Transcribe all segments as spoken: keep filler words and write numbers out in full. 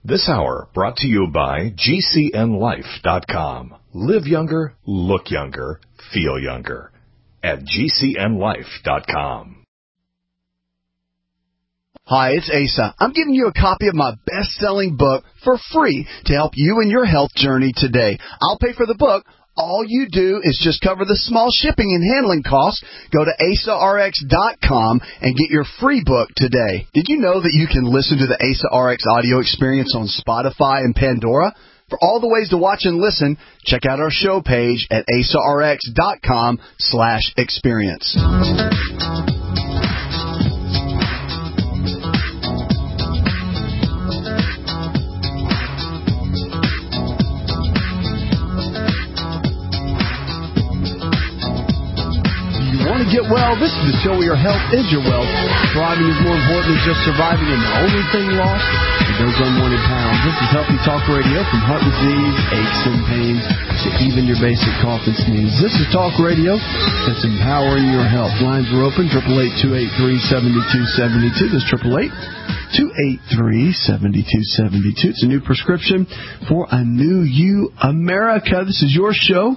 This hour brought to you by G C N life dot com. Live younger, look younger, feel younger at G C N life dot com. Hi, it's Asa. I'm giving you a copy of my best-selling book for free to help you in your health journey today. I'll pay for the book. All you do is just cover the small shipping and handling costs. Go to asa r x dot com and get your free book today. Did you know that you can listen to the Asa R X audio experience on Spotify and Pandora? For all the ways to watch and listen, check out our show page at asa r x dot com slash experience. Get well. This is the show where your health is your wealth. Thriving is more important than just surviving, and the only thing lost are those unwanted pounds. This is Healthy Talk Radio, from heart disease, aches and pains, to even your basic cough and sneeze. This is Talk Radio that's empowering your health. Lines are open, eight eight eight, two eight three, seven two seven two. That's eight eight eight, two eight three, seven two seven two. It's a new prescription for a new you, America. This is your show.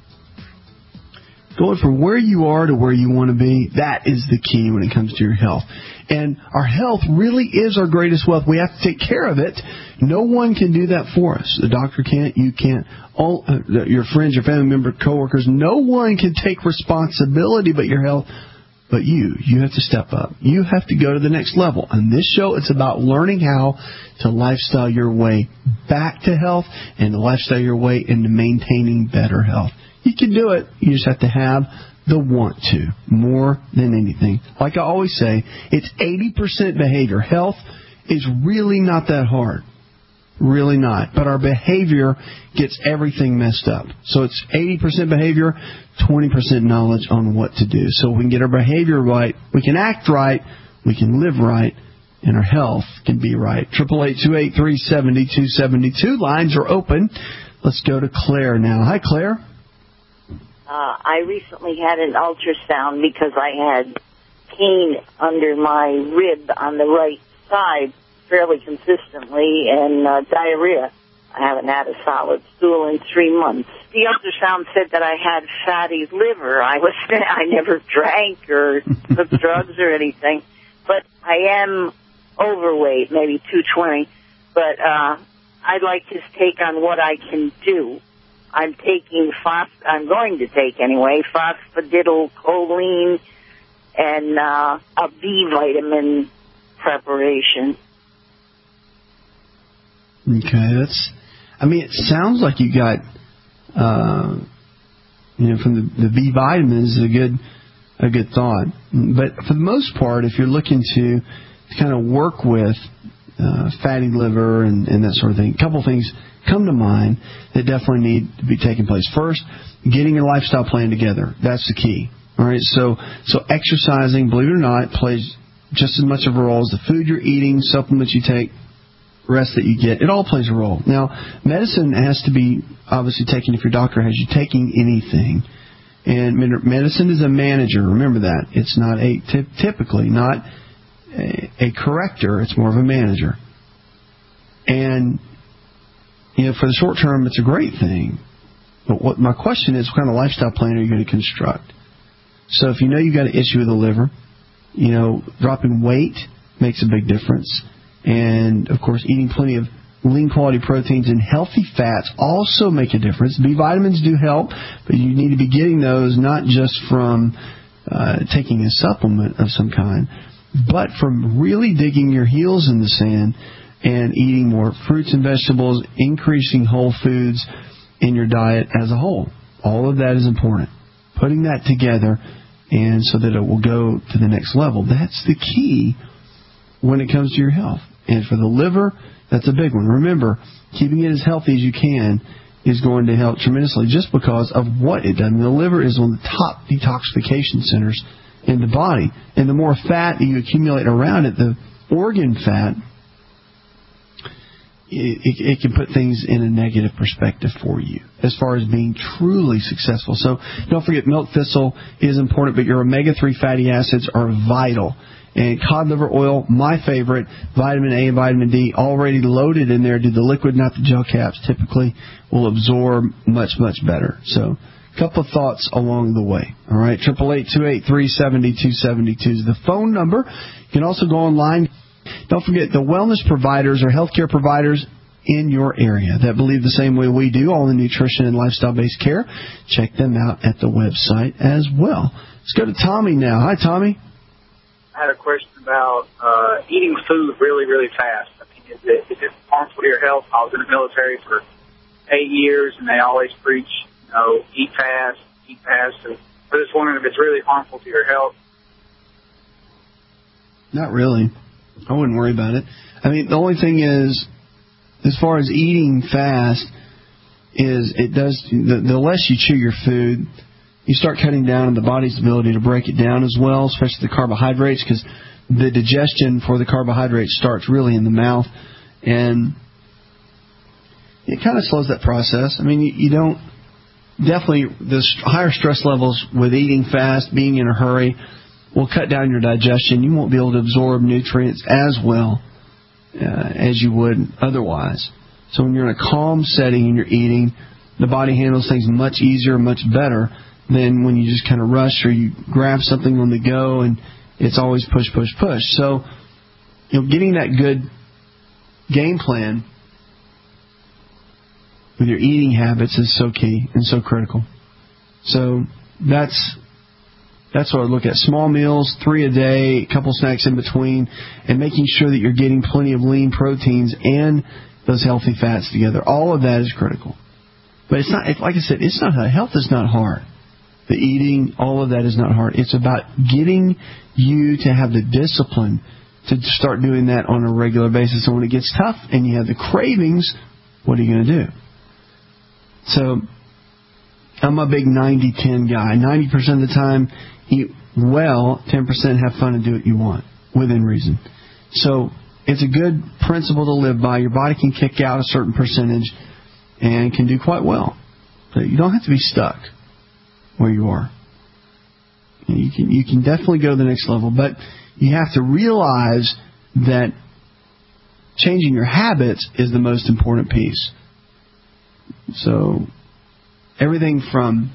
Going from where you are to where you want to be, that is the key when it comes to your health. And our health really is our greatest wealth. We have to take care of it. No one can do that for us. The doctor can't. You can't. All uh, your friends, your family members, coworkers, no one can take responsibility but your health. But you, you have to step up. You have to go to the next level. On this show, it's about learning how to lifestyle your way back to health and to lifestyle your way into maintaining better health. You can do it. You just have to have the want to, more than anything. Like I always say, it's eighty percent behavior. Health is really not that hard. Really not. But our behavior gets everything messed up. So it's eighty percent behavior, twenty percent knowledge on what to do. So if we can get our behavior right, we can act right, we can live right, and our health can be right. eight eight eight, two eight three, seven two seven two. Lines are open. Let's go to Claire now. Hi, Claire. Uh, I recently had an ultrasound because I had pain under my rib on the right side fairly consistently and uh, diarrhea. I haven't had a solid stool in three months. The ultrasound said that I had fatty liver. I was I never drank or took drugs or anything, but I am overweight, maybe two twenty. But uh, I'd like his take on what I can do. I'm taking phos. I'm going to take anyway phosphatidylcholine and uh, a B vitamin preparation. Okay, that's. I mean, it sounds like you got, uh, you know, from the, the B vitamins, a good, a good thought. But for the most part, if you're looking to, to kind of work with uh, fatty liver and, and that sort of thing, a couple things come to mind that definitely need to be taking place. First, getting your lifestyle plan together. That's the key. All right, so so exercising, believe it or not, plays just as much of a role as the food you're eating, supplements you take, rest that you get. It all plays a role. Now, medicine has to be obviously taken if your doctor has you taking anything. And medicine is a manager. Remember that. It's not a t- typically not a, a corrector. It's more of a manager. And you know, for the short term, it's a great thing. But what my question is, what kind of lifestyle plan are you going to construct? So if you know you've got an issue with the liver, you know, dropping weight makes a big difference. And, of course, eating plenty of lean quality proteins and healthy fats also make a difference. B vitamins do help, but you need to be getting those not just from uh, taking a supplement of some kind, but from really digging your heels in the sand and eating more fruits and vegetables, increasing whole foods in your diet as a whole. All of that is important. Putting that together and so that it will go to the next level. That's the key when it comes to your health. And for the liver, that's a big one. Remember, keeping it as healthy as you can is going to help tremendously just because of what it does. And the liver is one of the top detoxification centers in the body. And the more fat you accumulate around it, the organ fat, it, it can put things in a negative perspective for you as far as being truly successful. So don't forget, milk thistle is important, but your omega three fatty acids are vital. And cod liver oil, my favorite, vitamin A and vitamin D, already loaded in there. Do the liquid, not the gel caps, typically will absorb much, much better. So a couple of thoughts along the way. All right, eight eight eight, two eight three, seven two seven two is the phone number. You can also go online. Don't forget, the wellness providers are healthcare providers in your area that believe the same way we do, all the nutrition and lifestyle-based care. Check them out at the website as well. Let's go to Tommy now. Hi, Tommy. I had a question about uh, eating food really, really fast. I mean, is it, is it harmful to your health? I was in the military for eight years, and they always preach, you know, eat fast, eat fast. So I was just wondering if it's really harmful to your health. Not really. I wouldn't worry about it. I mean, the only thing is, as far as eating fast, is it does the, the less you chew your food, you start cutting down on the body's ability to break it down as well, especially the carbohydrates, because the digestion for the carbohydrates starts really in the mouth, and it kind of slows that process. I mean, you, you don't definitely the higher stress levels with eating fast, being in a hurry, will cut down your digestion. You won't be able to absorb nutrients as well uh, as you would otherwise. So when you're in a calm setting and you're eating, the body handles things much easier, much better than when you just kind of rush or you grab something on the go and it's always push, push, push. So, you know, getting that good game plan with your eating habits is so key and so critical. So that's that's what I look at. Small meals, three a day, a couple snacks in between, and making sure that you're getting plenty of lean proteins and those healthy fats together. All of that is critical. But it's not, like I said, it's not health is not hard. The eating, all of that is not hard. It's about getting you to have the discipline to start doing that on a regular basis. So when it gets tough and you have the cravings, what are you going to do? So I'm a big ninety ten guy. ninety percent of the time, eat well, ten percent have fun and do what you want, within reason. So it's a good principle to live by. Your body can kick out a certain percentage and can do quite well. But you don't have to be stuck where you are. You can, you can definitely go to the next level, but you have to realize that changing your habits is the most important piece. So everything from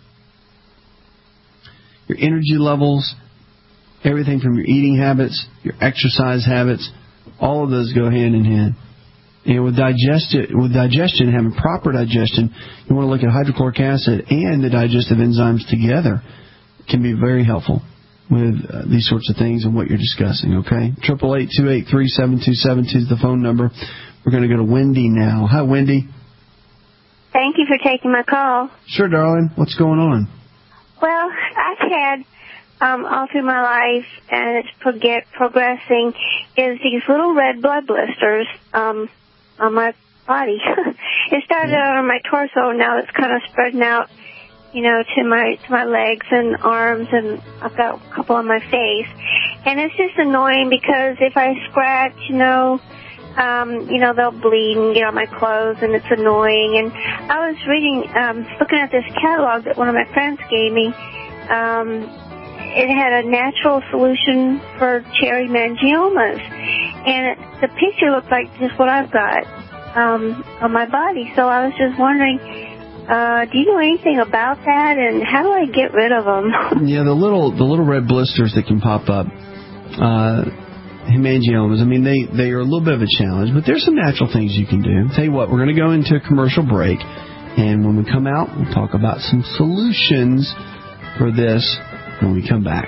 your energy levels, everything from your eating habits, your exercise habits, all of those go hand in hand. And with digestion, with digestion, having proper digestion, you want to look at hydrochloric acid and the digestive enzymes together. It can be very helpful with uh, these sorts of things and what you're discussing, okay? eight eight eight, two eight three, seven two seven two is the phone number. We're going to go to Wendy now. Hi, Wendy. Thank you for taking my call. Sure, darling. What's going on? Well, I've had um, all through my life, and it's prog- progressing, is these little red blood blisters um, on my body. It started yeah. out on my torso, now it's kind of spreading out, you know, to my to my legs and arms, and I've got a couple on my face. And it's just annoying because if I scratch, you know, um, you know, they'll bleed and get on my clothes, and it's annoying. And I was reading, um, looking at this catalog that one of my friends gave me. Um, it had a natural solution for cherry mangiomas. And it, the picture looked like just what I've got um, on my body. So I was just wondering, uh, do you know anything about that, and how do I get rid of them? Yeah, the little the little red blisters that can pop up, uh, hemangiomas. I mean, they, they are a little bit of a challenge, but there's some natural things you can do. Tell you what, we're going to go into a commercial break, and when we come out, we'll talk about some solutions for this when we come back.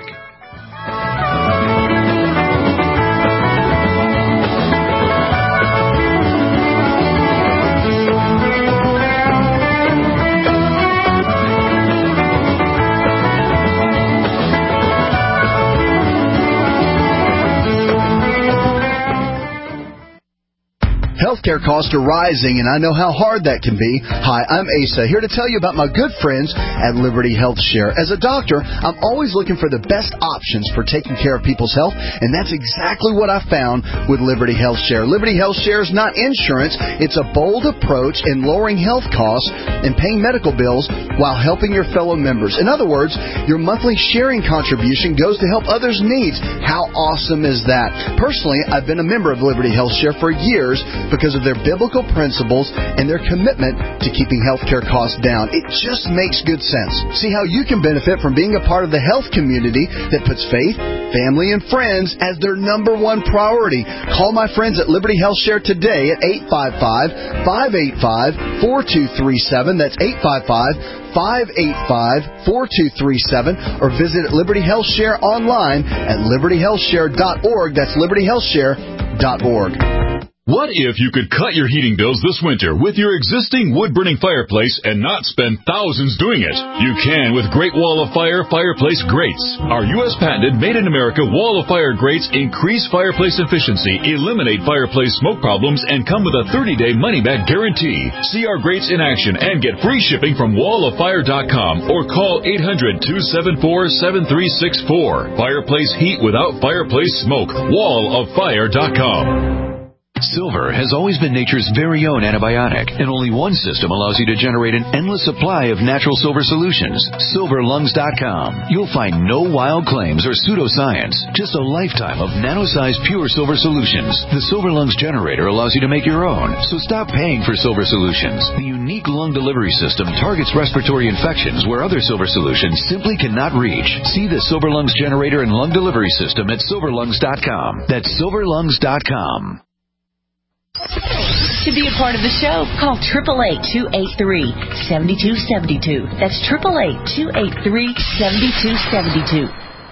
Healthcare costs are rising, and I know how hard that can be. Hi, I'm Asa, here to tell you about my good friends at Liberty Health Share. As a doctor, I'm always looking for the best options for taking care of people's health, and that's exactly what I found with Liberty Health Share. Liberty Health Share is not insurance. It's a bold approach in lowering health costs and paying medical bills while helping your fellow members. In other words, your monthly sharing contribution goes to help others' needs. How awesome is that? Personally, I've been a member of Liberty Health Share for years because of their biblical principles and their commitment to keeping healthcare costs down. It just makes good sense. See how you can benefit from being a part of the health community that puts faith, family, and friends as their number one priority. Call my friends at Liberty Health Share today at eight five five, five eight five, four two three seven. That's eight five five, five eight five, four two three seven, or visit Liberty Health Share online at liberty health share dot org. That's liberty health share dot org. What if you could cut your heating bills this winter with your existing wood-burning fireplace and not spend thousands doing it? You can with Great Wall of Fire Fireplace Grates. Our U S patented made-in-America Wall of Fire grates increase fireplace efficiency, eliminate fireplace smoke problems, and come with a thirty-day money-back guarantee. See our grates in action and get free shipping from wall of fire dot com or call eight hundred, two seven four, seven three six four. Fireplace heat without fireplace smoke. wall of fire dot com. Silver has always been nature's very own antibiotic, and only one system allows you to generate an endless supply of natural silver solutions. silver lungs dot com. You'll find no wild claims or pseudoscience, just a lifetime of nano-sized pure silver solutions. The Silver Lungs generator allows you to make your own, so stop paying for silver solutions. The unique lung delivery system targets respiratory infections where other silver solutions simply cannot reach. See the Silver Lungs generator and lung delivery system at silver lungs dot com. That's silver lungs dot com. To be a part of the show, call eight eight eight, two eight three, seven two seven two. That's eight eight eight, two eight three, seven two seven two.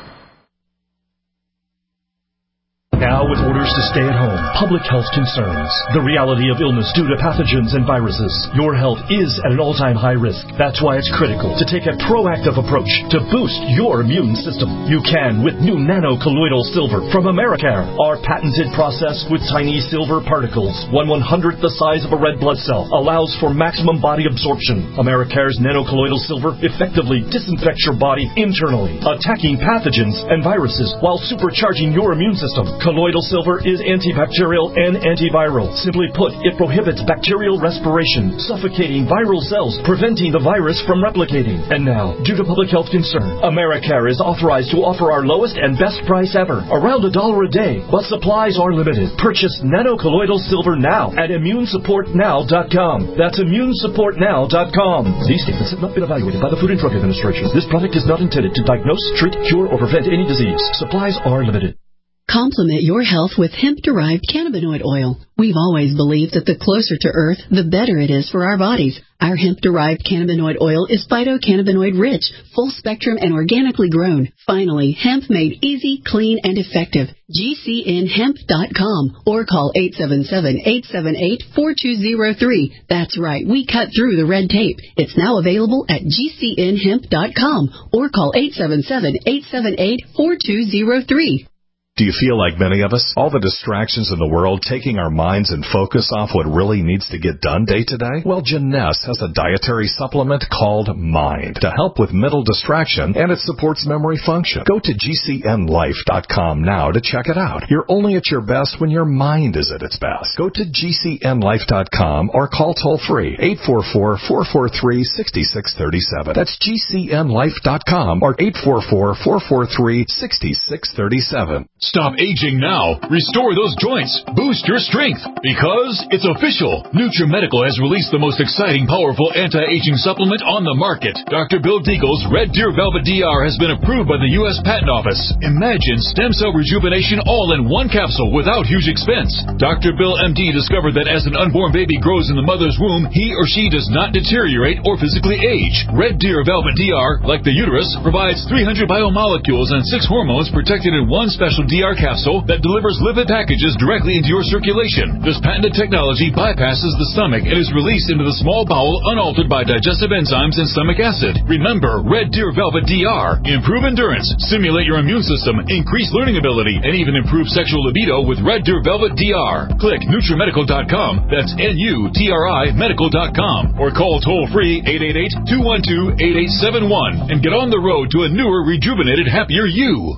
Now with orders to stay at home, public health concerns, the reality of illness due to pathogens and viruses, your health is at an all-time high risk. That's why it's critical to take a proactive approach to boost your immune system. You can with new nano-colloidal silver from Americare. Our patented process with tiny silver particles, one one-hundredth the size of a red blood cell, allows for maximum body absorption. Americare's nano-colloidal silver effectively disinfects your body internally, attacking pathogens and viruses while supercharging your immune system. Colloidal silver is antibacterial and antiviral. Simply put, it prohibits bacterial respiration, suffocating viral cells, preventing the virus from replicating. And now, due to public health concern, Americare is authorized to offer our lowest and best price ever, around a dollar a day, but supplies are limited. Purchase nano-colloidal silver now at immune support now dot com. That's immune support now dot com. These statements have not been evaluated by the Food and Drug Administration. This product is not intended to diagnose, treat, cure, or prevent any disease. Supplies are limited. Complement your health with hemp-derived cannabinoid oil. We've always believed that the closer to Earth, the better it is for our bodies. Our hemp-derived cannabinoid oil is phytocannabinoid-rich, full-spectrum, and organically grown. Finally, hemp made easy, clean, and effective. G C N hemp dot com or call eight seven seven, eight seven eight, four two zero three. That's right, we cut through the red tape. It's now available at G C N hemp dot com or call eight seven seven, eight seven eight, four two zero three. Do you feel like many of us? All the distractions in the world taking our minds and focus off what really needs to get done day to day? Well, Jeunesse has a dietary supplement called Mind to help with mental distraction, and it supports memory function. Go to G C N life dot com now to check it out. You're only at your best when your mind is at its best. Go to G C N life dot com or call toll-free eight four four, four four three, six six three seven. That's G C N life dot com or eight four four, four four three, six six three seven. Stop aging now. Restore those joints. Boost your strength. Because it's official. NutriMedical has released the most exciting, powerful anti-aging supplement on the market. Doctor Bill Deagle's Red Deer Velvet D R has been approved by the U S Patent Office. Imagine stem cell rejuvenation all in one capsule without huge expense. Doctor Bill M D discovered that as an unborn baby grows in the mother's womb, he or she does not deteriorate or physically age. Red Deer Velvet D R, like the uterus, provides three hundred biomolecules and six hormones protected in one special D D R capsule that delivers lipid packages directly into your circulation. This patented technology bypasses the stomach and is released into the small bowel unaltered by digestive enzymes and stomach acid. Remember, Red Deer Velvet D R. Improve endurance, stimulate your immune system, increase learning ability, and even improve sexual libido with Red Deer Velvet D R. Click NutriMedical dot com. That's N U T R I medical dot com. Or call toll-free eight eight eight, two one two, eight eight seven one and get on the road to a newer, rejuvenated, happier you.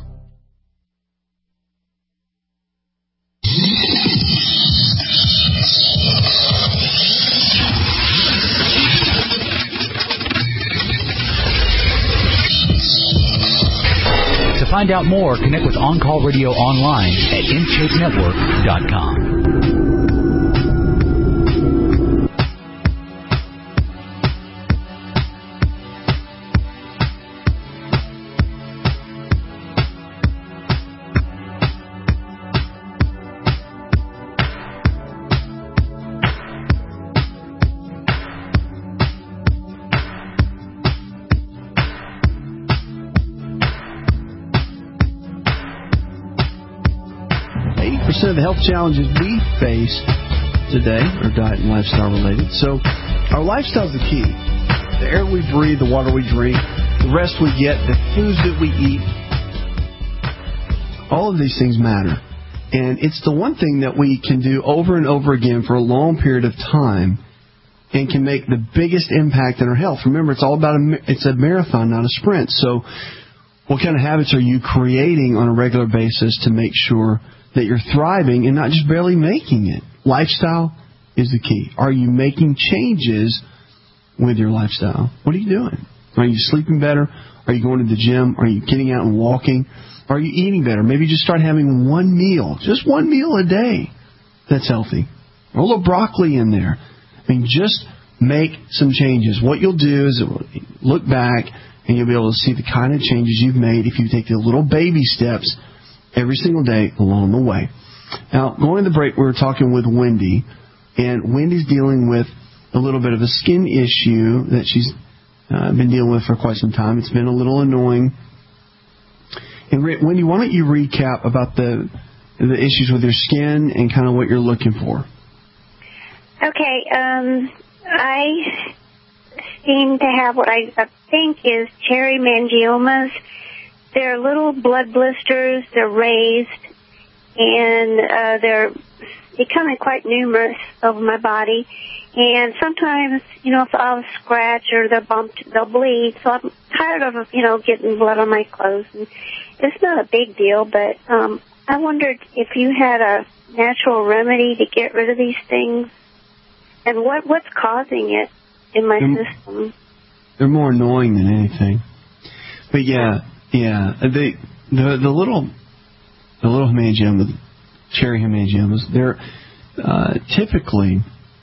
To find out more, connect with On Call Radio online at in shape network dot com. Of the health challenges we face today are diet and lifestyle related. So our lifestyle is the key. The air we breathe, the water we drink, the rest we get, the foods that we eat, all of these things matter. And it's the one thing that we can do over and over again for a long period of time and can make the biggest impact on our health. Remember, it's all about a, it's a marathon, not a sprint. So what kind of habits are you creating on a regular basis to make sure that you're thriving and not just barely making it? Lifestyle is the key. Are you making changes with your lifestyle? What are you doing? Are you sleeping better? Are you going to the gym? Are you getting out and walking? Are you eating better? Maybe just start having one meal, just one meal a day that's healthy. Or a little broccoli in there. I mean, just make some changes. What you'll do is look back and you'll be able to see the kind of changes you've made if you take the little baby steps every single day along the way. Now, going to the break, we were talking with Wendy, and Wendy's dealing with a little bit of a skin issue that she's uh, been dealing with for quite some time. It's been a little annoying. And Wendy, why don't you recap about the the issues with your skin and kind of what you're looking for? Okay, um, I seem to have what I think is cherry mangiomas. They're little blood blisters. They're raised, and uh, they're becoming quite numerous over my body. And sometimes, you know, if I'll scratch or they're bumped, they'll bleed. So I'm tired of, you know, getting blood on my clothes. And it's not a big deal, but um, I wondered if you had a natural remedy to get rid of these things, and what what's causing it in my they're, system. They're more annoying than anything. But yeah. Yeah, the the the little the little hemangiomas, cherry hemangiomas, they're uh, typically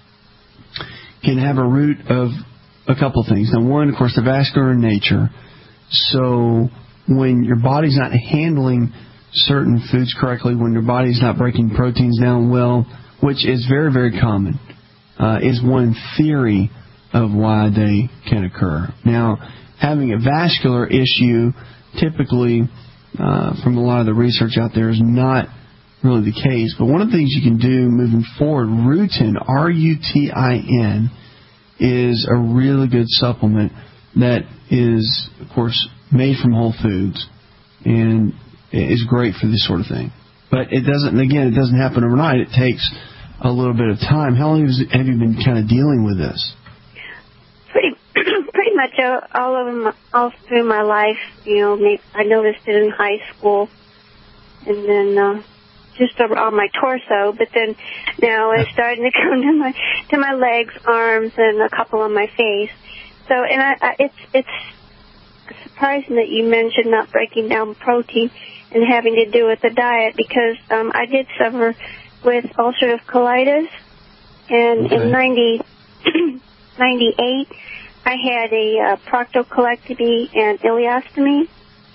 can have a root of a couple of things. Now, one, of course, they're vascular in nature. So when your body's not handling certain foods correctly, when your body's not breaking proteins down well, which is very, very common, uh, is one theory of why they can occur. Now, having a vascular issue typically, uh, from a lot of the research out there, is not really the case. But one of the things you can do moving forward, Rutin, R U T I N, is a really good supplement that is, of course, made from whole foods and is great for this sort of thing. But it doesn't, again, it doesn't happen overnight. It takes a little bit of time. How long have you been kind of dealing with this? Pretty pretty much all over my, all through my life. You know, I noticed it in high school, and then uh, just over on my torso. But then now it's starting to come to my to my legs, arms, and a couple on my face. So, and I, I, it's it's surprising that you mentioned not breaking down protein and having to do with the diet, because um, I did suffer with ulcerative colitis, and okay. in ninety, ninety-eight, I had a uh, proctocolectomy and ileostomy.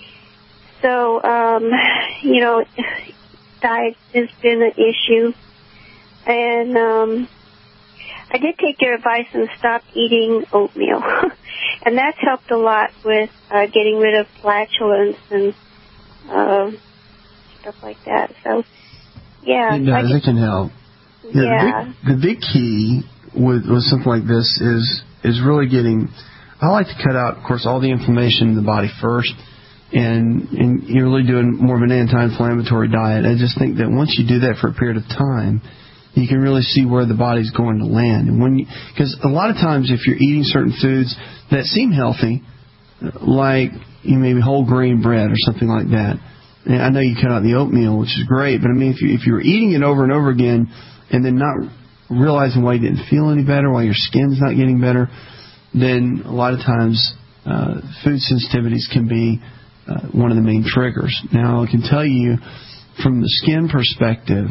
So, um, you know, diet has been an issue. And um, I did take your advice and stopped eating oatmeal. And that's helped a lot with uh, getting rid of flatulence and uh, stuff like that. So, yeah. It does. It can help. Yeah. Yeah. The big, the big key with, with something like this is is really getting. I like to cut out, of course, all the inflammation in the body first, and and you're really doing more of an anti-inflammatory diet. I just think that once you do that for a period of time, you can really see where the body's going to land. And when because a lot of times if you're eating certain foods that seem healthy, like you maybe whole grain bread or something like that. And I know you cut out the oatmeal, which is great, but I mean if you if you're eating it over and over again and then not realizing why you didn't feel any better, why your skin's not getting better, then a lot of times uh, food sensitivities can be uh, one of the main triggers. Now, I can tell you from the skin perspective,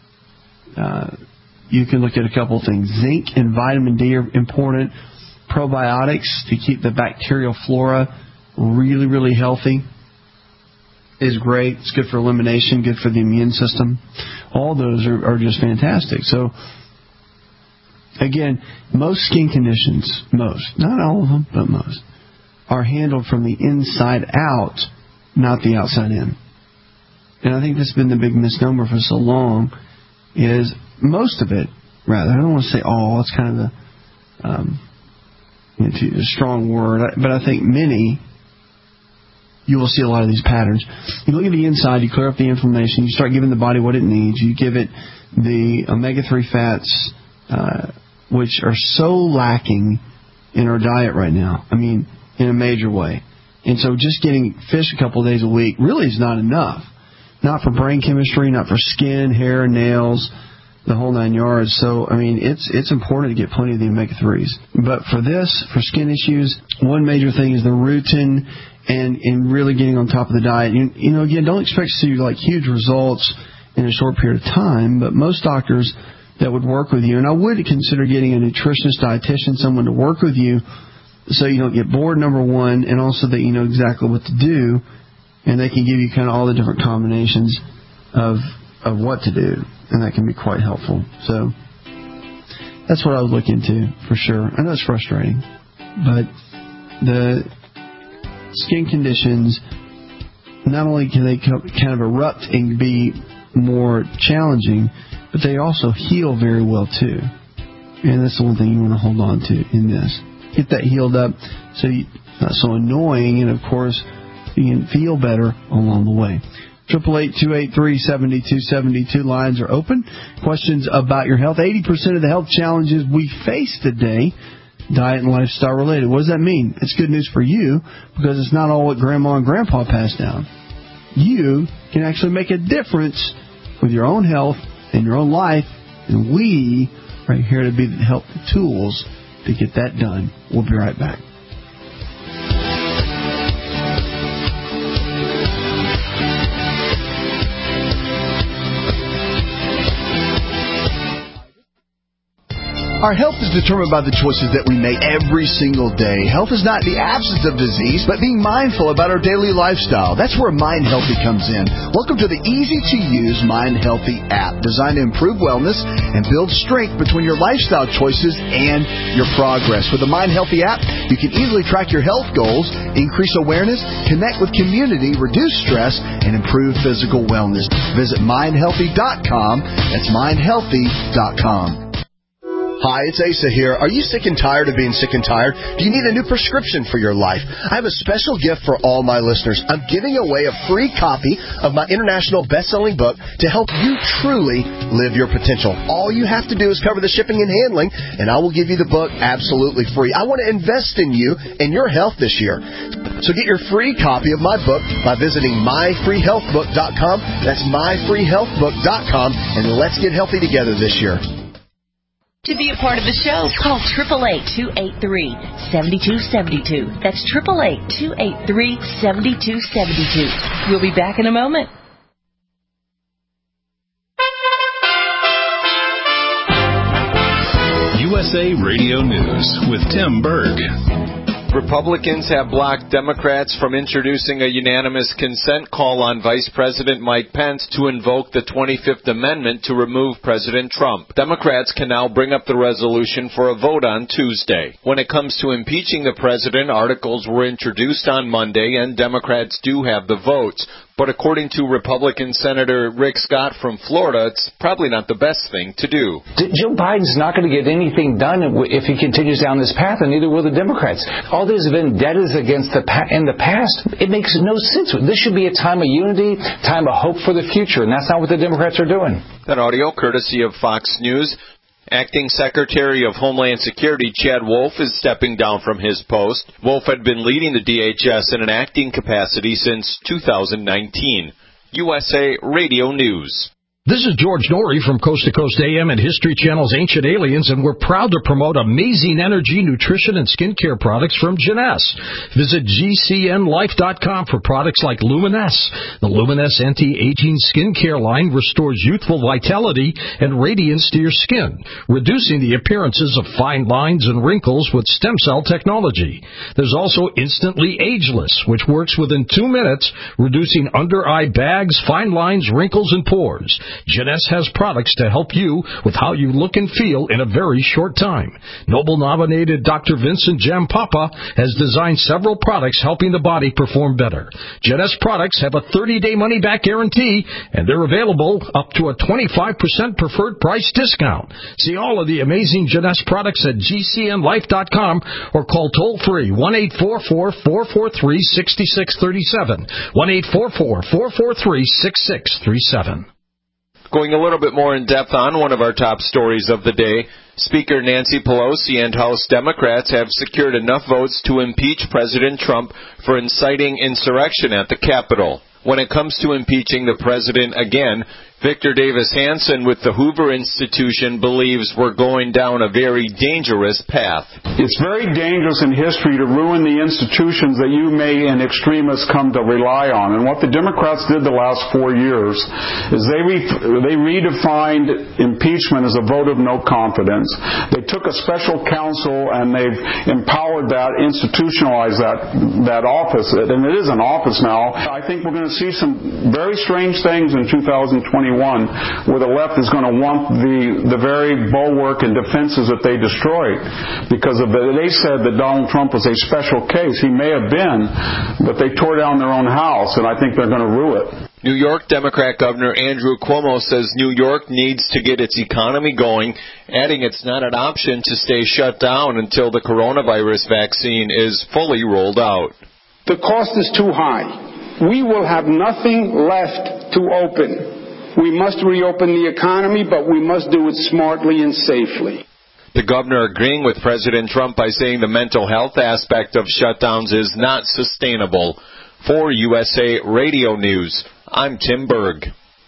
uh, you can look at a couple of things. Zinc and vitamin D are important. Probiotics to keep the bacterial flora really, really healthy is great. It's good for elimination, good for the immune system. All those are, are just fantastic. So, again, most skin conditions, most, not all of them, but most, are handled from the inside out, not the outside in. And I think that's been the big misnomer for so long, is most of it, rather. I don't want to say all, it's kind of a, um, a strong word, but I think many, you will see a lot of these patterns. You look at the inside, you clear up the inflammation, you start giving the body what it needs, you give it the omega three fats, uh, which are so lacking in our diet right now. I mean, in a major way. And so just getting fish a couple of days a week really is not enough. Not for brain chemistry, not for skin, hair, nails, the whole nine yards. So, I mean, it's it's important to get plenty of the omega threes. But for this, for skin issues, one major thing is the rutin and, and really getting on top of the diet. You, you know, again, don't expect to see, like, huge results in a short period of time, but most doctors that would work with you, and I would consider getting a nutritionist, dietitian, someone to work with you so you don't get bored, number one, and also that you know exactly what to do, and they can give you kind of all the different combinations of of what to do, and that can be quite helpful. So that's what I would look into for sure. I know it's frustrating, but the skin conditions, not only can they kind of erupt and be more challenging, but they also heal very well too. And that's the one thing you want to hold on to in this. Get that healed up so you, it's not so annoying, and of course you can feel better along the way. Triple eight two eight three seven two seven two lines are open. Questions about your health. Eighty percent of the health challenges we face today, diet and lifestyle related. What does that mean? It's good news for you because it's not all what Grandma and Grandpa passed down. You can actually make a difference with your own health in your own life, and we are here to be the help, the tools to get that done. We'll be right back. Our health is determined by the choices that we make every single day. Health is not the absence of disease, but being mindful about our daily lifestyle. That's where Mind Healthy comes in. Welcome to the easy-to-use Mind Healthy app, designed to improve wellness and build strength between your lifestyle choices and your progress. With the Mind Healthy app, you can easily track your health goals, increase awareness, connect with community, reduce stress, and improve physical wellness. Visit mind healthy dot com. That's mind healthy dot com. Hi, it's Asa here. Are you sick and tired of being sick and tired? Do you need a new prescription for your life? I have a special gift for all my listeners. I'm giving away a free copy of my international best-selling book to help you truly live your potential. All you have to do is cover the shipping and handling, and I will give you the book absolutely free. I want to invest in you and your health this year. So get your free copy of my book by visiting my free health book dot com. That's my free health book dot com, and let's get healthy together this year. To be a part of the show, call eight eight eight, two eight three, seven two seven two. That's eight eight eight, two eight three, seven two seven two. We'll be back in a moment. U S A Radio News with Tim Berg. Republicans have blocked Democrats from introducing a unanimous consent call on Vice President Mike Pence to invoke the twenty-fifth Amendment to remove President Trump. Democrats can now bring up the resolution for a vote on Tuesday. When it comes to impeaching the president, articles were introduced on Monday, and Democrats do have the votes. But according to Republican Senator Rick Scott from Florida, it's probably not the best thing to do. Joe Biden's not going to get anything done if he continues down this path, and neither will the Democrats. All these vendettas against the pa- in the past, it makes no sense. This should be a time of unity, time of hope for the future, and that's not what the Democrats are doing. That audio courtesy of Fox News. Acting Secretary of Homeland Security Chad Wolf is stepping down from his post. Wolf had been leading the D H S in an acting capacity since two thousand nineteen. U S A Radio News. This is George Norrie from Coast to Coast A M and History Channel's Ancient Aliens, and we're proud to promote amazing energy, nutrition, and skincare products from Jeunesse. Visit G C N life dot com for products like Luminesse. The Luminesse anti-aging skincare line restores youthful vitality and radiance to your skin, reducing the appearances of fine lines and wrinkles with stem cell technology. There's also Instantly Ageless, which works within two minutes, reducing under-eye bags, fine lines, wrinkles, and pores. Jeunesse has products to help you with how you look and feel in a very short time. Nobel-nominated Doctor Vincent Jampapa has designed several products helping the body perform better. Jeunesse products have a thirty-day money-back guarantee, and they're available up to a twenty-five percent preferred price discount. See all of the amazing Jeunesse products at G C N life dot com or call toll-free one eight four four, four four three, six six three seven, one eight four four, four four three, six six three seven. Going a little bit more in depth on one of our top stories of the day, Speaker Nancy Pelosi and House Democrats have secured enough votes to impeach President Trump for inciting insurrection at the Capitol. When it comes to impeaching the president again, Victor Davis Hanson with the Hoover Institution believes we're going down a very dangerous path. It's very dangerous in history to ruin the institutions that you may and extremists come to rely on. And what the Democrats did the last four years is they re- they redefined impeachment as a vote of no confidence. They took a special counsel and they've empowered that, institutionalized that that office. And it is an office now. I think we're going to see some very strange things in two thousand twenty-one where the left is going to want the, the very bulwark and defenses that they destroyed. Because of the, they said that Donald Trump was a special case. He may have been, but they tore down their own house, and I think they're going to rue it. New York Democrat Governor Andrew Cuomo says New York needs to get its economy going, adding it's not an option to stay shut down until the coronavirus vaccine is fully rolled out. The cost is too high. We will have nothing left to open. We must reopen the economy, but we must do it smartly and safely. The governor agreeing with President Trump by saying the mental health aspect of shutdowns is not sustainable. For U S A Radio News, I'm Tim Berg.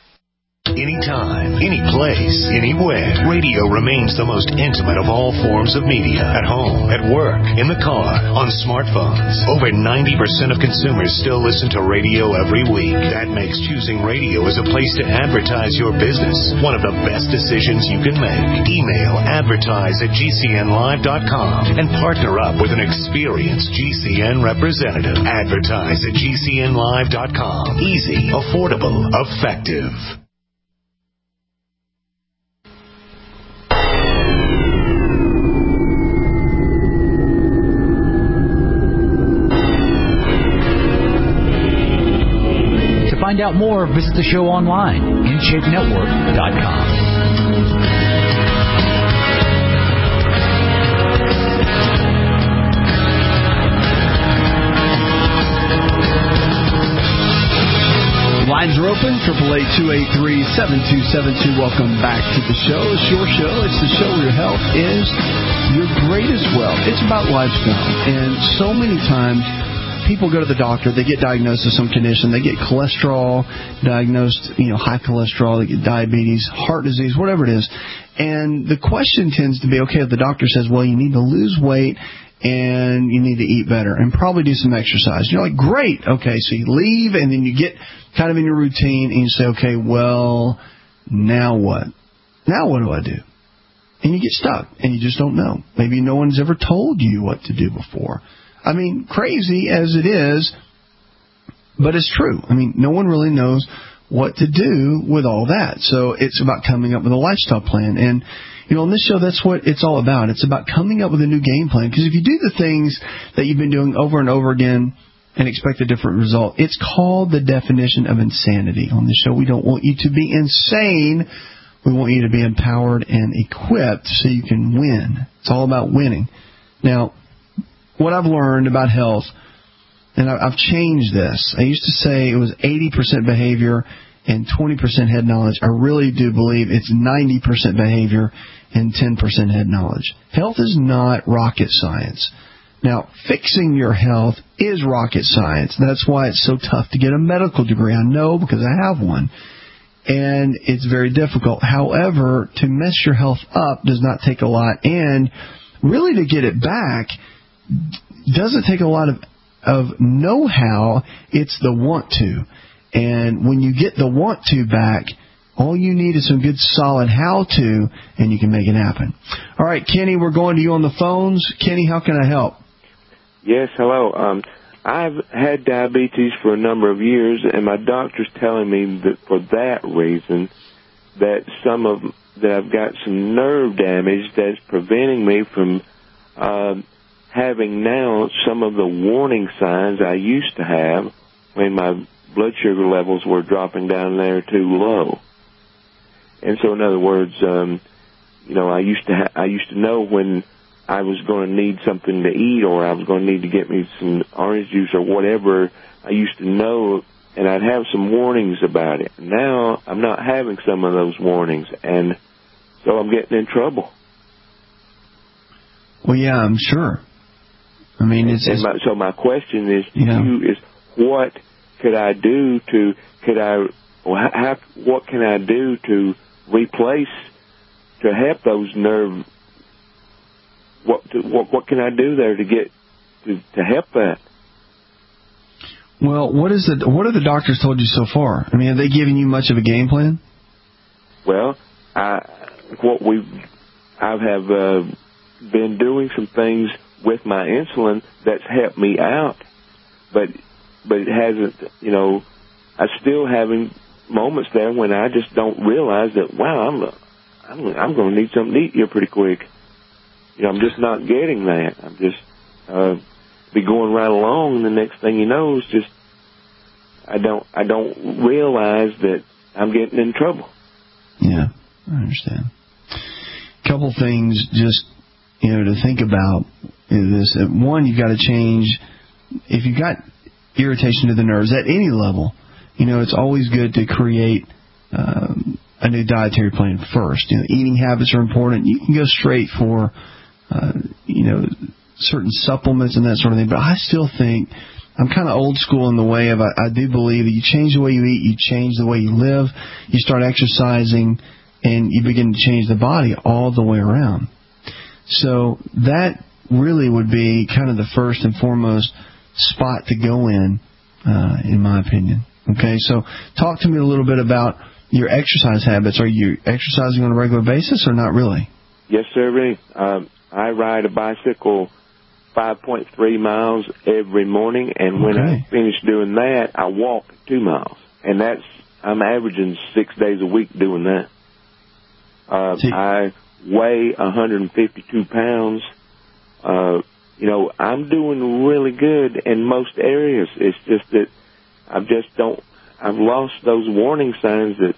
Anytime, any place, anywhere. Radio remains the most intimate of all forms of media. At home, at work, in the car, on smartphones. Over ninety percent of consumers still listen to radio every week. That makes choosing radio as a place to advertise your business one of the best decisions you can make. Email advertise at G C N live dot com and partner up with an experienced G C N representative. Advertise at G C N live dot com. Easy, affordable, effective. To find out more, visit the show online, in shape network dot com. Lines are open, triple eight, two eight three, seven two seven two. Welcome back to the show. It's your show. It's the show where your health is your greatest wealth. It's about lifestyle. And so many times, people go to the doctor, they get diagnosed with some condition, they get cholesterol diagnosed, you know, high cholesterol, they get diabetes, heart disease, whatever it is. And the question tends to be, okay, if the doctor says, well, you need to lose weight and you need to eat better and probably do some exercise. You're like, great. Okay, so you leave and then you get kind of in your routine and you say, okay, well, now what? Now what do I do? And you get stuck and you just don't know. Maybe no one's ever told you what to do before. I mean, crazy as it is, but it's true. I mean, no one really knows what to do with all that. So it's about coming up with a lifestyle plan. And, you know, on this show, that's what it's all about. It's about coming up with a new game plan. Because if you do the things that you've been doing over and over again, and expect a different result. It's called the definition of insanity. On the show, we don't want you to be insane. We want you to be empowered and equipped so you can win. It's all about winning. Now, what I've learned about health, and I've changed this. I used to say it was eighty percent behavior and twenty percent head knowledge. I really do believe it's ninety percent behavior and ten percent head knowledge. Health is not rocket science. Now, fixing your health is rocket science. That's why it's so tough to get a medical degree. I know because I have one. And it's very difficult. However, to mess your health up does not take a lot. And really to get it back doesn't take a lot of, of know-how. It's the want to. And when you get the want to back, all you need is some good solid how-to, and you can make it happen. All right, Kenny, we're going to you on the phones. Kenny, how can I help? Yes, hello. Um, I've had diabetes for a number of years, and my doctor's telling me that for that reason, that some of that I've got some nerve damage that's preventing me from uh, having now some of the warning signs I used to have when my blood sugar levels were dropping down there too low. And so, in other words, um, you know, I used to ha- I used to know when I was going to need something to eat, or I was going to need to get me some orange juice or whatever. I used to know, and I'd have some warnings about it. Now I'm not having some of those warnings, and so I'm getting in trouble. Well, yeah, I'm sure. I mean, it's, and my, so my question is, to yeah. you is, what could I do to could I or how, what can I do to replace to help those nerve? What, to, what what can I do there to get to, to help that? Well, what is the what have the doctors told you so far? I mean, have they given you much of a game plan? Well, I what we I have uh, been doing some things with my insulin that's helped me out, but but it hasn't. You know, I'm still having moments there when I just don't realize that. Wow, I'm I'm I'm going to need something to eat here pretty quick. You know, I'm just not getting that. I'm just uh, be going right along, and the next thing you know is just I don't I don't realize that I'm getting in trouble. Yeah, I understand. A couple things just you know to think about is this. One, you've got to change if you've got irritation to the nerves at any level. You know, it's always good to create um, a new dietary plan first. You know, eating habits are important. You can go straight for Uh, you know, certain supplements and that sort of thing. But I still think I'm kind of old school in the way of I, I do believe that you change the way you eat, you change the way you live, you start exercising, and you begin to change the body all the way around. So that really would be kind of the first and foremost spot to go in, uh, in my opinion. Okay, so talk to me a little bit about your exercise habits. Are you exercising on a regular basis or not really? Yes, sir. Um, I ride a bicycle five point three miles every morning, and when okay. I finish doing that, I walk two miles. And that's, I'm averaging six days a week doing that. Uh, I weigh one hundred fifty-two pounds. Uh, you know, I'm doing really good in most areas. It's just that I just don't, I've lost those warning signs that,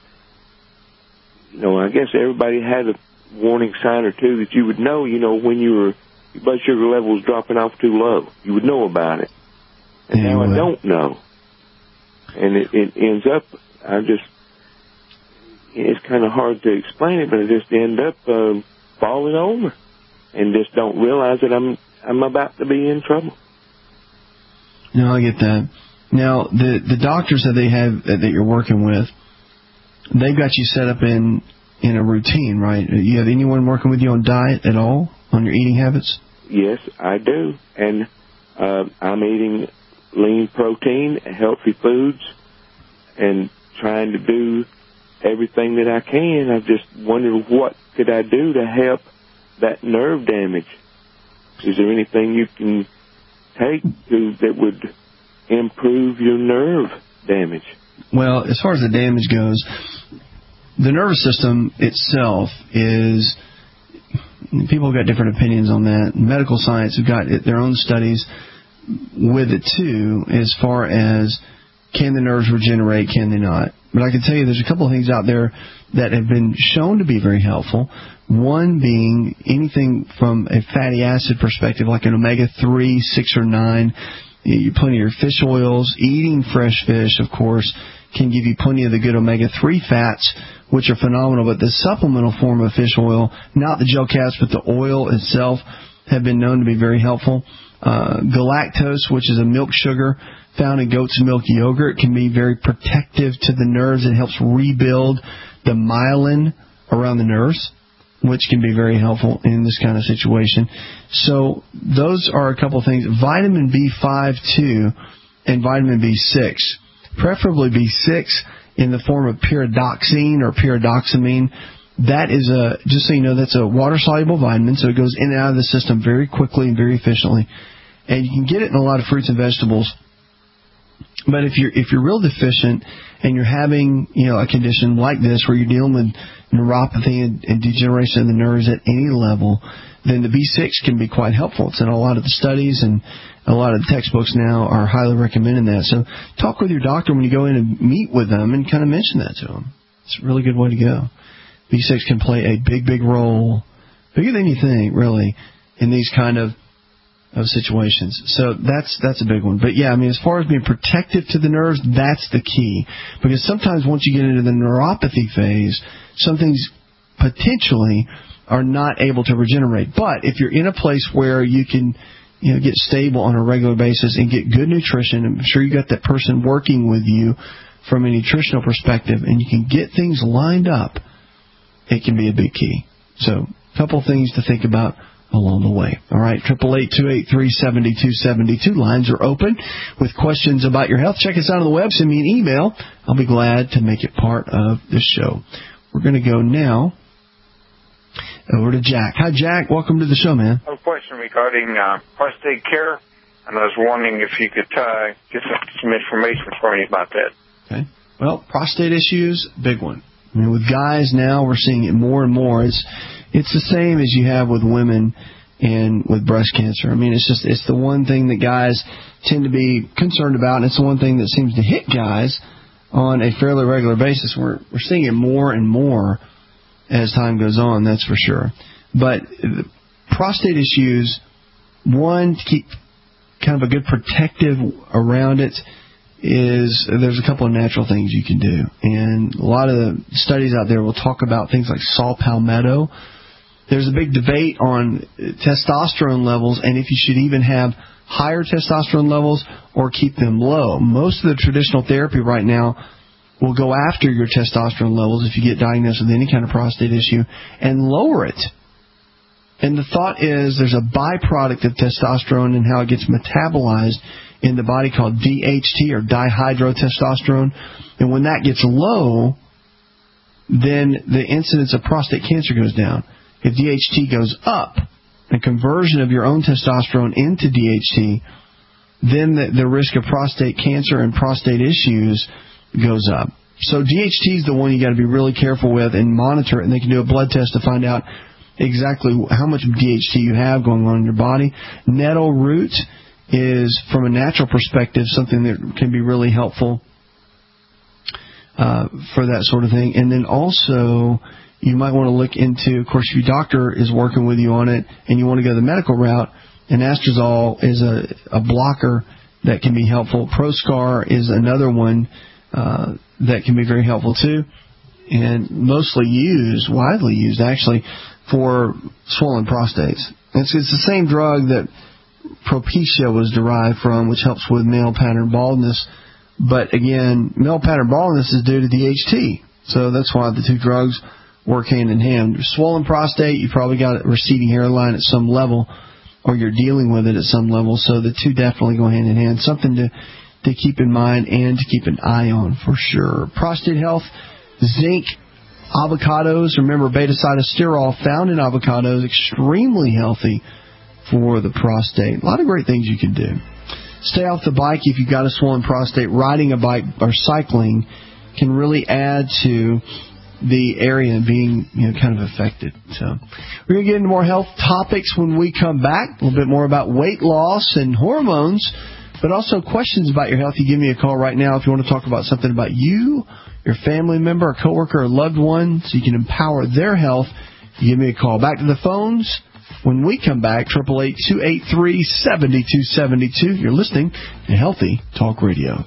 you know, I guess everybody had a warning sign or two that you would know, you know, when you were, your blood sugar level was dropping off too low. You would know about it. And yeah, now I don't know. And it, it ends up, I just, it's kind of hard to explain it, but I just end up uh, falling over and just don't realize that I'm I'm about to be in trouble. No, I get that. Now, the the doctors that they have that you're working with, they've got you set up in in a routine, right? You have anyone working with you on diet at all, on your eating habits? Yes, I do. And uh, I'm eating lean protein, healthy foods, and trying to do everything that I can. I just wondered what could I do to help that nerve damage. Is there anything you can take to that would improve your nerve damage? Well, as far as the damage goes, the nervous system itself is, people have got different opinions on that. Medical science have got their own studies. with it too, as far as can the nerves regenerate, can they not? But I can tell you there's a couple of things out there that have been shown to be very helpful. One being anything from a fatty acid perspective, like an omega three, six, or nine. You plenty of your fish oils. Eating fresh fish, of course, can give you plenty of the good omega three fats, which are phenomenal. But the supplemental form of fish oil, not the gel caps, but the oil itself, have been known to be very helpful. Uh, galactose, which is a milk sugar found in goat's milk yogurt, can be very protective to the nerves. It helps rebuild the myelin around the nerves, which can be very helpful in this kind of situation. So those are a couple of things. Vitamin B five, too, and vitamin B six. Preferably B six in the form of pyridoxine or pyridoxamine. That is a, just so you know, that's a water-soluble vitamin, so it goes in and out of the system very quickly and very efficiently. And you can get it in a lot of fruits and vegetables. But if you're if you're real deficient and you're having, you know, a condition like this where you're dealing with neuropathy and, and degeneration of the nerves at any level, then the B six can be quite helpful. It's in a lot of the studies, and a lot of the textbooks now are highly recommending that. So talk with your doctor when you go in and meet with them and kind of mention that to them. It's a really good way to go. B six can play a big, big role, bigger than you think, really, in these kind of of situations. So that's that's a big one. But yeah, I mean, as far as being protective to the nerves, that's the key. Because sometimes once you get into the neuropathy phase, some things potentially are not able to regenerate. But if you're in a place where you can, you know, get stable on a regular basis and get good nutrition, I'm sure you got that person working with you from a nutritional perspective, and you can get things lined up, it can be a big key. So a couple things to think about along the way. All right, eight eight eight, two eight three, seven two seven two. Lines are open with questions about your health. Check us out on the web. Send me an email. I'll be glad to make it part of the show. We're going to go now over to Jack. Hi, Jack. Welcome to the show, man. I have a question regarding uh, prostate care, and I was wondering if you could uh, get some, some information for me about that. Okay. Well, prostate issues, big one. I mean, with guys now, we're seeing it more and more. It's It's the same as you have with women and with breast cancer. I mean, it's just it's the one thing that guys tend to be concerned about, and it's the one thing that seems to hit guys on a fairly regular basis. We're we're seeing it more and more as time goes on, that's for sure. But the prostate issues, one, to keep kind of a good protective around it, is there's a couple of natural things you can do. And a lot of the studies out there will talk about things like saw palmetto. There's a big debate on testosterone levels and if you should even have higher testosterone levels or keep them low. Most of the traditional therapy right now will go after your testosterone levels if you get diagnosed with any kind of prostate issue and lower it. And the thought is there's a byproduct of testosterone and how it gets metabolized in the body called D H T, or dihydrotestosterone. And when that gets low, then the incidence of prostate cancer goes down. If D H T goes up, the conversion of your own testosterone into D H T, then the, the risk of prostate cancer and prostate issues goes up. So D H T is the one you got to be really careful with and monitor it. And they can do a blood test to find out exactly how much D H T you have going on in your body. Nettle root is, from a natural perspective, something that can be really helpful uh, for that sort of thing. And then also, you might want to look into, of course, if your doctor is working with you on it and you want to go the medical route, anastrozole is a, a blocker that can be helpful. Proscar is another one uh, that can be very helpful too, and mostly used, widely used actually, for swollen prostates. It's, it's the same drug that Propecia was derived from, which helps with male pattern baldness. But again, male pattern baldness is due to D H T, so that's why the two drugs work hand in hand. Swollen prostate, you probably got a receding hairline at some level, or you're dealing with it at some level, so the two definitely go hand in hand. Something to, to keep in mind and to keep an eye on for sure. Prostate health, zinc, avocados. Remember, beta-sitosterol found in avocados, extremely healthy for the prostate. A lot of great things you can do. Stay off the bike if you've got a swollen prostate. Riding a bike or cycling can really add to the area being, you know, kind of affected. So we're going to get into more health topics when we come back. A little bit more about weight loss and hormones, but also questions about your health. You give me a call right now if you want to talk about something about you, your family member, a coworker, or loved one, so you can empower their health. You give me a call. Back to the phones when we come back. Triple eight two eight three seven two seven two. You're listening to Healthy Talk Radio.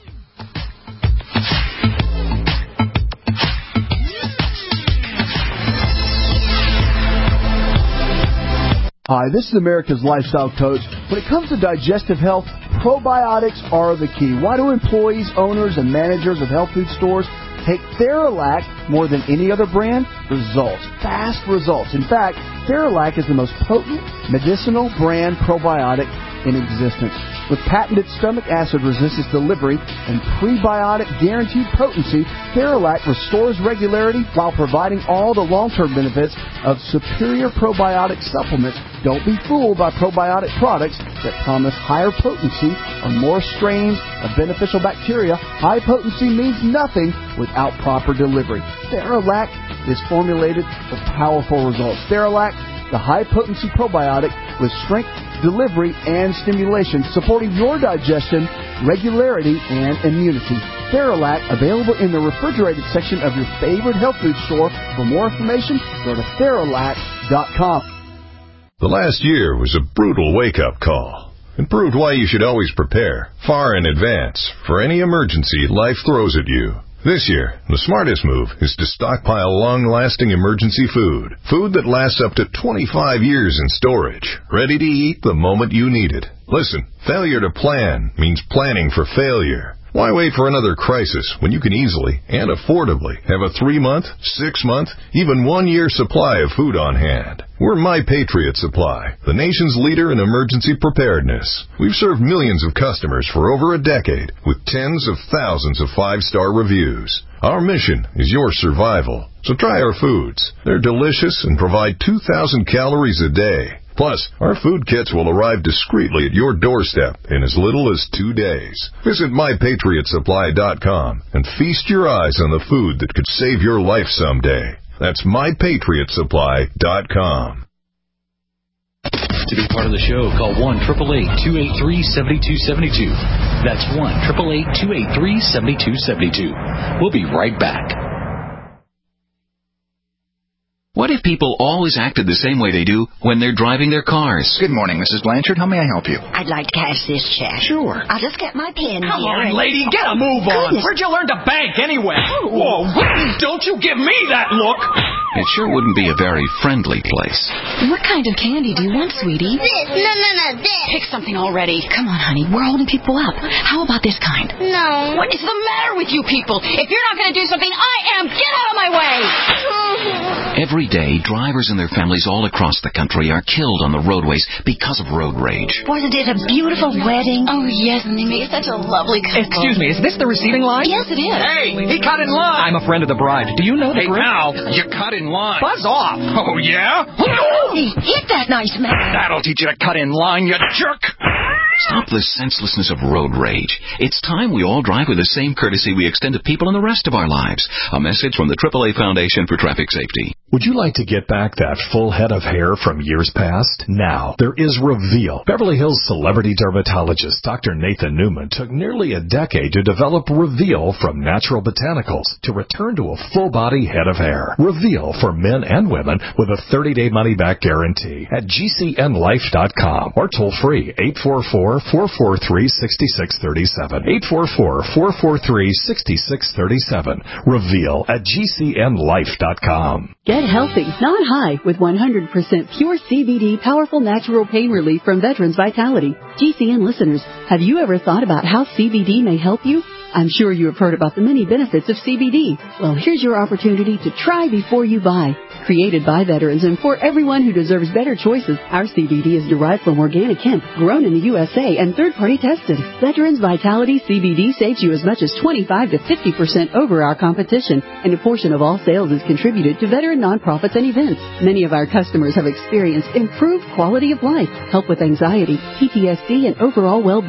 Hi, this is America's Lifestyle Coach. When it comes to digestive health, probiotics are the key. Why do employees, owners, and managers of health food stores take Theralac more than any other brand? Results. Fast results. In fact, Theralac is the most potent medicinal brand probiotic in existence. With patented stomach acid resistance delivery and prebiotic guaranteed potency, Theralac restores regularity while providing all the long-term benefits of superior probiotic supplements. Don't be fooled by probiotic products that promise higher potency or more strains of beneficial bacteria. High potency means nothing without proper delivery. Theralac is formulated for powerful results. Theralac, the high-potency probiotic with strength, delivery, and stimulation, supporting your digestion, regularity, and immunity. Theralac, available in the refrigerated section of your favorite health food store. For more information, go to Theralac dot com. The last year was a brutal wake-up call. It proved why you should always prepare, far in advance, for any emergency life throws at you. This year, the smartest move is to stockpile long-lasting emergency food. Food that lasts up to twenty-five years in storage, ready to eat the moment you need it. Listen, failure to plan means planning for failure. Why wait for another crisis when you can easily and affordably have a three-month, six-month, even one-year supply of food on hand? We're My Patriot Supply, the nation's leader in emergency preparedness. We've served millions of customers for over a decade with tens of thousands of five-star reviews. Our mission is your survival. So try our foods. They're delicious and provide two thousand calories a day. Plus, our food kits will arrive discreetly at your doorstep in as little as two days. Visit my patriot supply dot com and feast your eyes on the food that could save your life someday. That's my patriot supply dot com. To be part of the show, call one eight eight eight, two eight three, seven two seven two. That's one eight eight eight, two eight three, seven two seven two. We'll be right back. What if people always acted the same way they do when they're driving their cars? Good morning, Missus Blanchard. How may I help you? I'd like to cash this check. Sure. I'll just get my pen Come here. on, and... lady, get a move on. Goodness. Where'd you learn to bank anyway? Whoa, don't you give me that look. It sure wouldn't be a very friendly place. What kind of candy do you want, sweetie? This. No, no, no, this. Pick something already. Come on, honey. We're holding people up. How about this kind? No. What is the matter with you people? If you're not going to do something, I am. Get out of my way. Every day, drivers and their families all across the country are killed on the roadways because of road rage. Wasn't it a beautiful wedding? Oh, yes, and they made such a lovely couple. Excuse me, is this the receiving line? Yes, it is. Hey, he cut in line. I'm a friend of the bride. Do you know the Hey, group? now, you cut in line. Buzz off. Oh, yeah? Hey, hit that nice man. That'll teach you to cut in line, you jerk. Stop the senselessness of road rage. It's time we all drive with the same courtesy we extend to people in the rest of our lives. A message from the triple A Foundation for Traffic Safety. Would you like to get back that full head of hair from years past? Now, there is Reveal. Beverly Hills celebrity dermatologist Doctor Nathan Newman took nearly a decade to develop Reveal from natural botanicals to return to a full-body head of hair. Reveal for men and women with a thirty-day money-back guarantee at G C N life dot com or toll-free eight four four, four four three, six six three seven. eight four four, four four three, six six three seven. Reveal at G C N life dot com. Get healthy, not high, with one hundred percent pure C B D powerful natural pain relief from Veterans Vitality. G C N listeners, have you ever thought about how C B D may help you? I'm sure you have heard about the many benefits of C B D. Well, here's your opportunity to try before you buy. Created by veterans and for everyone who deserves better choices, our C B D is derived from organic hemp, grown in the U S A, and third-party tested. Veterans Vitality C B D saves you as much as twenty-five to fifty percent over our competition, and a portion of all sales is contributed to veteran nonprofits and events. Many of our customers have experienced improved quality of life, help with anxiety, P T S D, and overall well-being.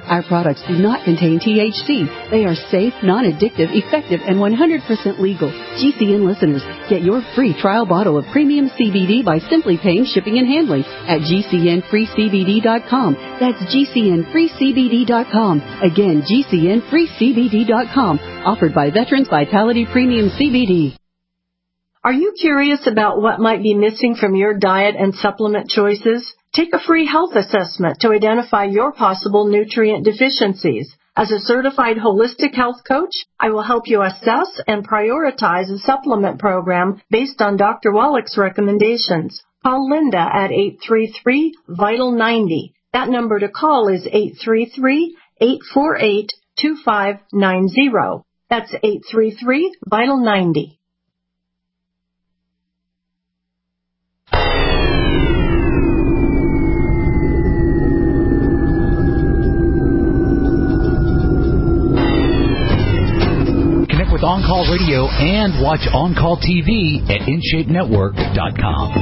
Our products do not contain T H C. They are safe, non-addictive, effective, and one hundred percent legal. G C N listeners, get your free trial bottle of premium C B D by simply paying shipping and handling at G C N free C B D dot com. That's G C N free C B D dot com. Again, G C N free C B D dot com. Offered by Veterans Vitality Premium C B D. Are you curious about what might be missing from your diet and supplement choices? Take a free health assessment to identify your possible nutrient deficiencies. As a certified holistic health coach, I will help you assess and prioritize a supplement program based on Doctor Wallach's recommendations. Call Linda at eight three three, vital ninety. That number to call is eight three three, eight four eight, two five nine zero. That's eight three three, vital ninety. With On Call Radio and watch On Call T V at in shape network dot com.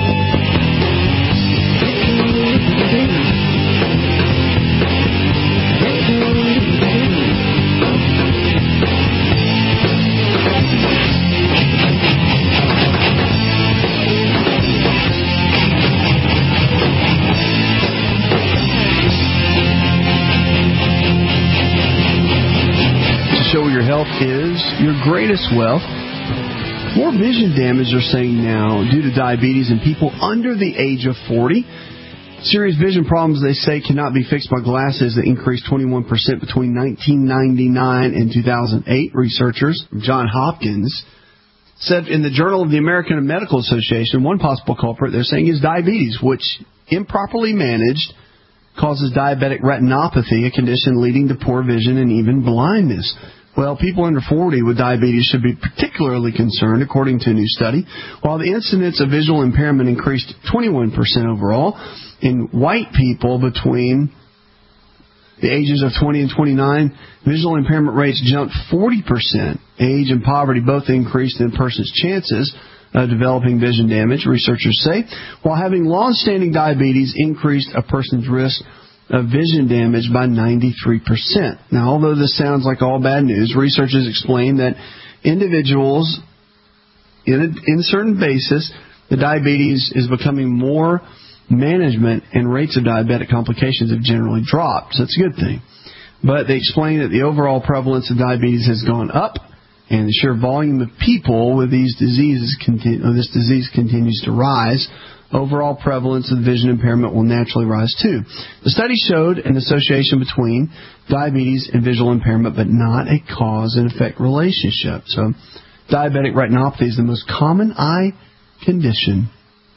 Show your health is your greatest wealth. More vision damage, they're saying now, due to diabetes in people under the age of forty. Serious vision problems, they say, cannot be fixed by glasses that increased twenty-one percent between nineteen ninety-nine and two thousand eight. Researchers from Johns Hopkins said in the Journal of the American Medical Association, one possible culprit, they're saying, is diabetes, which, improperly managed, causes diabetic retinopathy, a condition leading to poor vision and even blindness. Well, people under forty with diabetes should be particularly concerned, according to a new study. While the incidence of visual impairment increased twenty-one percent overall, in white people between the ages of twenty and twenty-nine, visual impairment rates jumped forty percent. Age and poverty both increased in a person's chances of developing vision damage, researchers say, while having long-standing diabetes increased a person's risk of vision damage by ninety-three percent. Now, although this sounds like all bad news, researchers explain that individuals, in a, in a certain basis, the diabetes is becoming more management and rates of diabetic complications have generally dropped. So that's a good thing. But they explain that the overall prevalence of diabetes has gone up, and the sheer volume of people with these diseases continue, this disease continues to rise. Overall prevalence of vision impairment will naturally rise too. The study showed an association between diabetes and visual impairment, but not a cause and effect relationship. So, diabetic retinopathy is the most common eye condition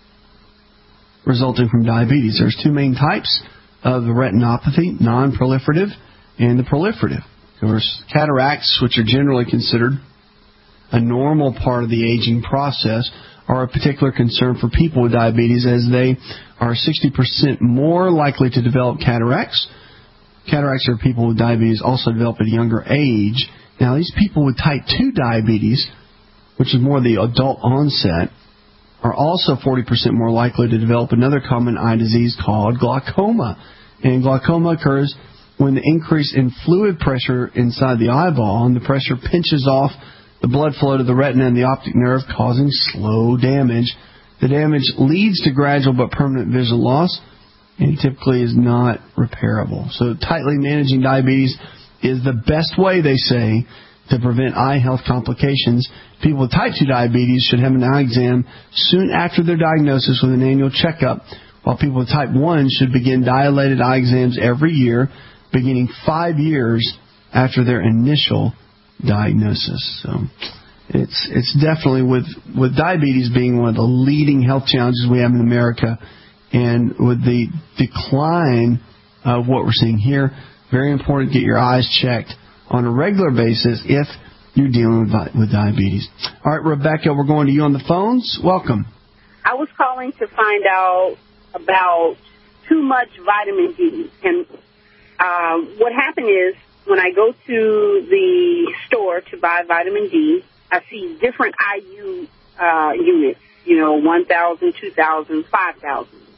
resulting from diabetes. There's two main types of the retinopathy, non-proliferative and the proliferative. Of course, cataracts, which are generally considered a normal part of the aging process, are a particular concern for people with diabetes, as they are sixty percent more likely to develop cataracts. Cataracts are people with diabetes also develop at a younger age. Now, these people with type two diabetes, which is more the adult onset, are also forty percent more likely to develop another common eye disease called glaucoma. And glaucoma occurs when the increase in fluid pressure inside the eyeball, and the pressure pinches off the blood flow to the retina and the optic nerve, causing slow damage. The damage leads to gradual but permanent vision loss and typically is not repairable. So tightly managing diabetes is the best way, they say, to prevent eye health complications. People with type two diabetes should have an eye exam soon after their diagnosis with an annual checkup, while people with type one should begin dilated eye exams every year, beginning five years after their initial diagnosis. So it's it's definitely, with with diabetes being one of the leading health challenges we have in America, and with the decline of what we're seeing here, very important to get your eyes checked on a regular basis if you're dealing with, with diabetes. All right, Rebecca, we're going to you on the phones. Welcome. I was calling to find out about too much vitamin D. And uh, what happened is, when I go to the store to buy vitamin D, I see different I U uh, units, you know, one thousand, two thousand, five thousand.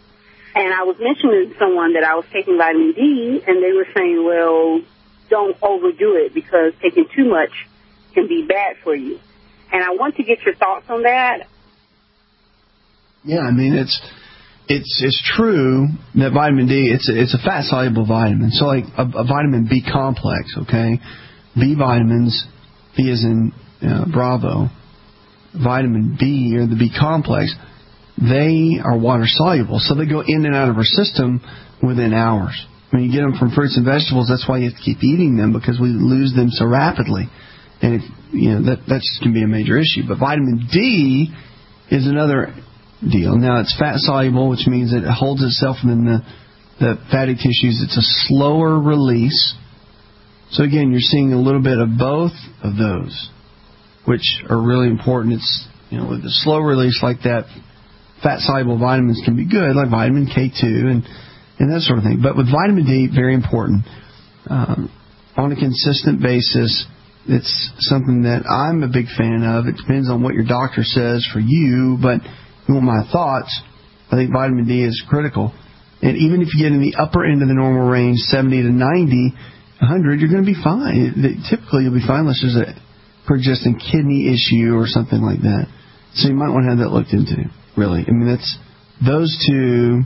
And I was mentioning to someone that I was taking vitamin D, and they were saying, well, don't overdo it because taking too much can be bad for you. And I want to get your thoughts on that. Yeah, I mean, it's it's it's true that vitamin D, it's a, it's a fat-soluble vitamin. So like a, a vitamin B complex, okay? B vitamins, B as in uh, Bravo, vitamin B or the B complex, they are water-soluble. So they go in and out of our system within hours. When you get them from fruits and vegetables, that's why you have to keep eating them, because we lose them so rapidly. And if, you know, that that just can be a major issue. But vitamin D is another deal. Now, it's fat-soluble, which means that it holds itself in the, the fatty tissues. It's a slower release. So, again, you're seeing a little bit of both of those, which are really important. It's, you know, with the slow release like that, fat-soluble vitamins can be good, like vitamin K two and, and that sort of thing. But with vitamin D, very important. Um, on a consistent basis, it's something that I'm a big fan of. It depends on what your doctor says for you, but you want my thoughts, I think vitamin D is critical. And even if you get in the upper end of the normal range, seventy to ninety, one hundred, you're going to be fine. Typically, you'll be fine unless there's a pre-existing kidney issue or something like that. So you might want to have that looked into, really. I mean, that's those two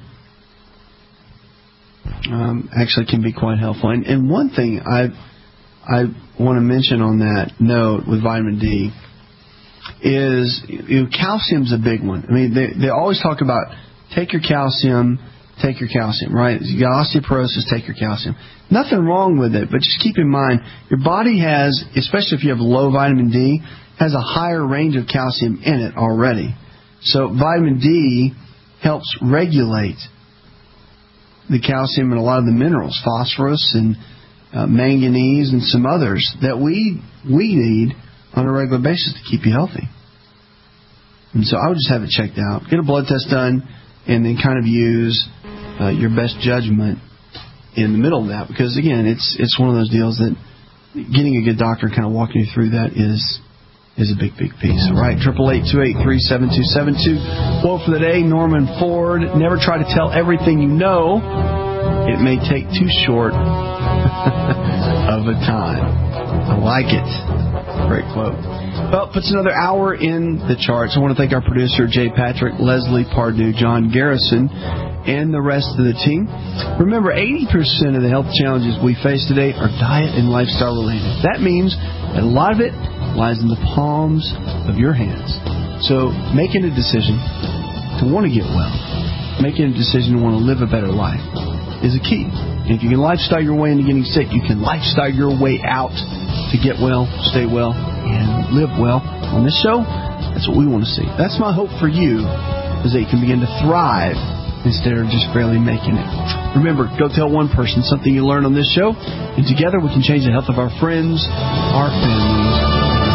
um, actually can be quite helpful. And, and one thing I I want to mention on that note with vitamin D is, you know, calcium's a big one. I mean, they they always talk about take your calcium, take your calcium, right? You got osteoporosis, take your calcium. Nothing wrong with it, but just keep in mind, your body has, especially if you have low vitamin D, has a higher range of calcium in it already. So vitamin D helps regulate the calcium and a lot of the minerals, phosphorus and uh, manganese and some others that we we need on a regular basis to keep you healthy. And so I would just have it checked out. Get a blood test done and then kind of use uh, your best judgment in the middle of that, because, again, it's it's one of those deals that getting a good doctor kind of walking you through that is is a big, big piece. All right, eight eight eight, two eight three, seven two seven two. Quote for the day, Norman Ford, never try to tell everything you know. It may take too short of a time. I like it. Great quote. Well, puts another hour in the charts. I want to thank our producer, Jay Patrick, Leslie Pardue, John Garrison, and the rest of the team. Remember, eighty percent of the health challenges we face today are diet and lifestyle related. That means that a lot of it lies in the palms of your hands. So making a decision to want to get well, making a decision to want to live a better life is a key. And if you can lifestyle your way into getting sick, you can lifestyle your way out to get well, stay well, and live well. On this show, that's what we want to see. That's my hope for you, is that you can begin to thrive instead of just barely making it. Remember, go tell one person something you learned on this show, and together we can change the health of our friends, our families.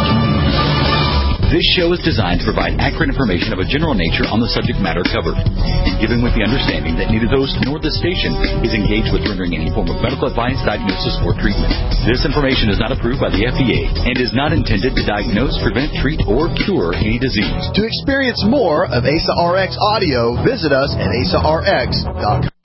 This show is designed to provide accurate information of a general nature on the subject matter covered, given with the understanding that neither the host nor the station is engaged with rendering any form of medical advice, diagnosis, or treatment. This information is not approved by the F D A and is not intended to diagnose, prevent, treat, or cure any disease. To experience more of A S A R X audio, visit us at A S A R X dot com.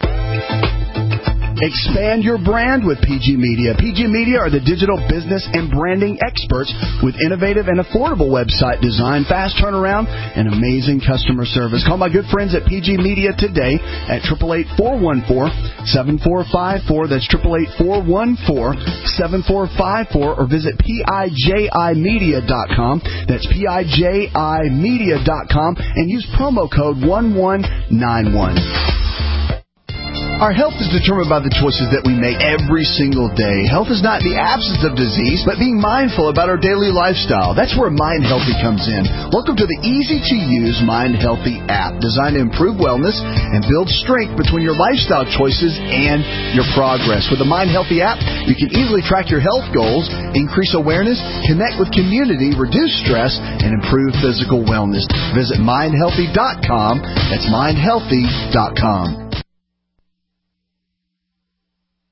Expand your brand with P G Media. P G Media are the digital business and branding experts with innovative and affordable website design, fast turnaround, and amazing customer service. Call my good friends at P G Media today at eight eight eight, four one four, seven four five four. That's eight eight eight, four one four, seven four five four. Or visit P I J I media dot com. That's P I J I media dot com. And use promo code one one nine one. Our health is determined by the choices that we make every single day. Health is not the absence of disease, but being mindful about our daily lifestyle. That's where Mind Healthy comes in. Welcome to the easy-to-use Mind Healthy app, designed to improve wellness and build strength between your lifestyle choices and your progress. With the Mind Healthy app, you can easily track your health goals, increase awareness, connect with community, reduce stress, and improve physical wellness. Visit mind healthy dot com. That's mind healthy dot com.